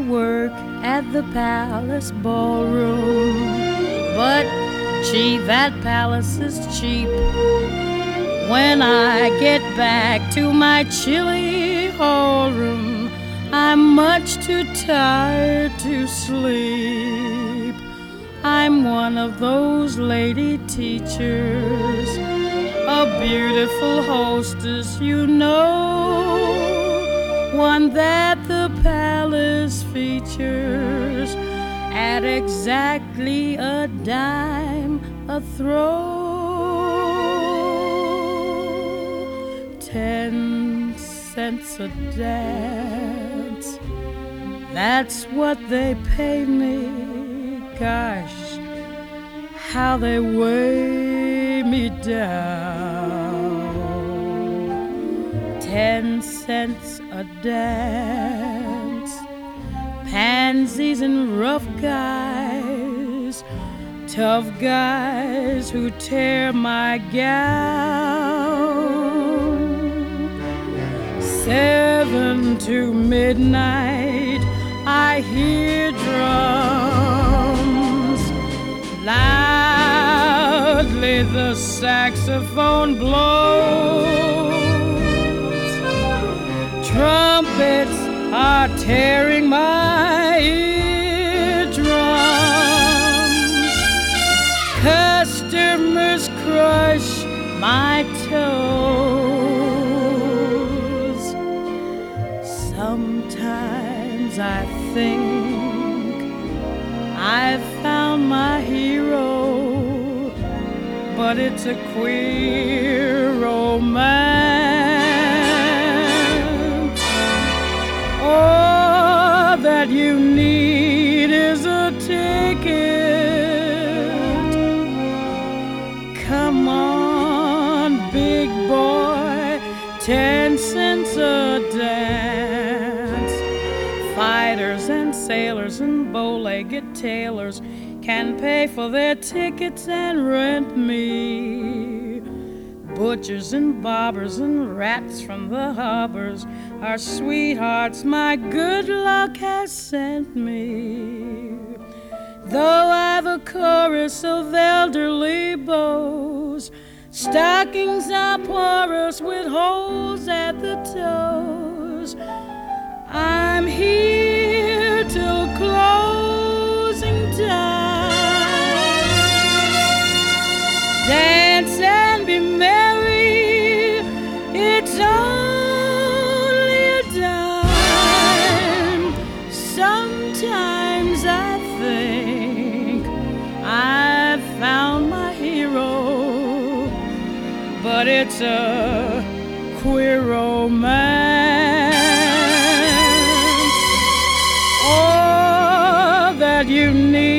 work at the Palace Ballroom. But gee, that palace is cheap. When I get back to my chilly hallroom, I'm much too tired to sleep. I'm one of those lady teachers, a beautiful hostess, you know, one that the palace features at exactly a dime a throw. 10 cents a dance, that's what they pay me. Gosh, how they weigh me down. 10 cents a dance, pansies and rough guys, tough guys who tear my gown. 7 to midnight, I hear drums. Loudly the saxophone blows. Trumpets are tearing my eardrums. Customers crush my toes. Sometimes I think I've found my hero, but it's a queer romance. All that you need is a ticket. Come on, big boy, 10 cents a dance. Fighters and sailors and bow-legged tailors can pay for their tickets and rent me. Butchers and bobbers and rats from the harbors are sweethearts my good luck has sent me. Though I've a chorus of elderly beaux, stockings are porous with holes at the toes. I'm here till closing time. Dance and be merry, it's only a dime. Sometimes I think I've found my hero, but it's a queer romance. All that you need